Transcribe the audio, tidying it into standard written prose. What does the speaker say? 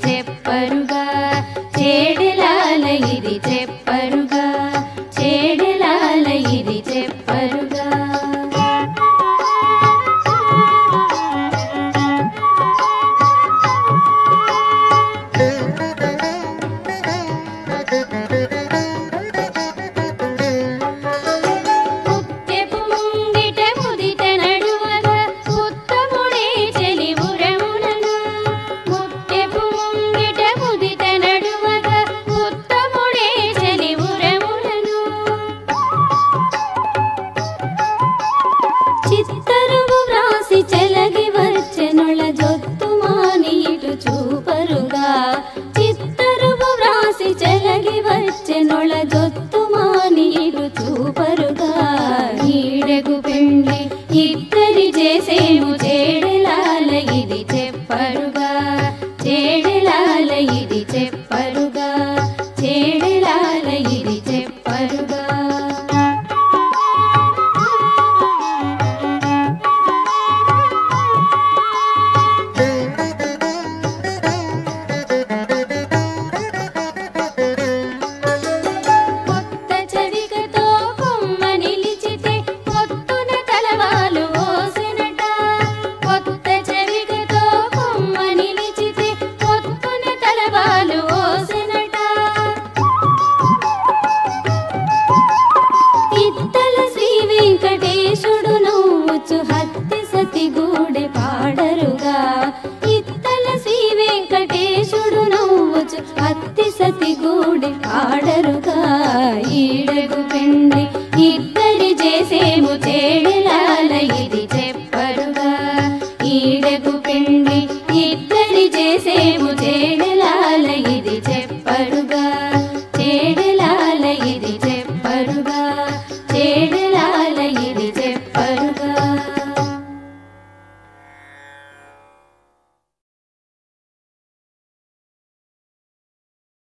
చెప్పరుగా చేడెలాల ఇది చెప్పరుగా చేడెలాల ఇది చెప్పరుగా చిత్తరువు వ్రాసి చెలగి వచ్చెనొళ జొత్తుమాని ఇటు చూపరుగా చిత్తరువు వ్రాసి చెలగి వచ్చెనొళ జొత్తుమాని ఇటు చూపరుగా ఈడెగు పెండ్లి ఇద్దరి చేసేము చేడెలాల ఇది చెప్పరుగా చేడెలాల ఇది చెప్పరుగా చేడెలాల ఇది చెప్పరుగా హత్తి సతిగూడె పాడరుగా ఇత్తల శ్రీ వెంకటేశుడు నవ్వుచు హత్తి సతిగూడె పాడరుగా ఈడగు పెండి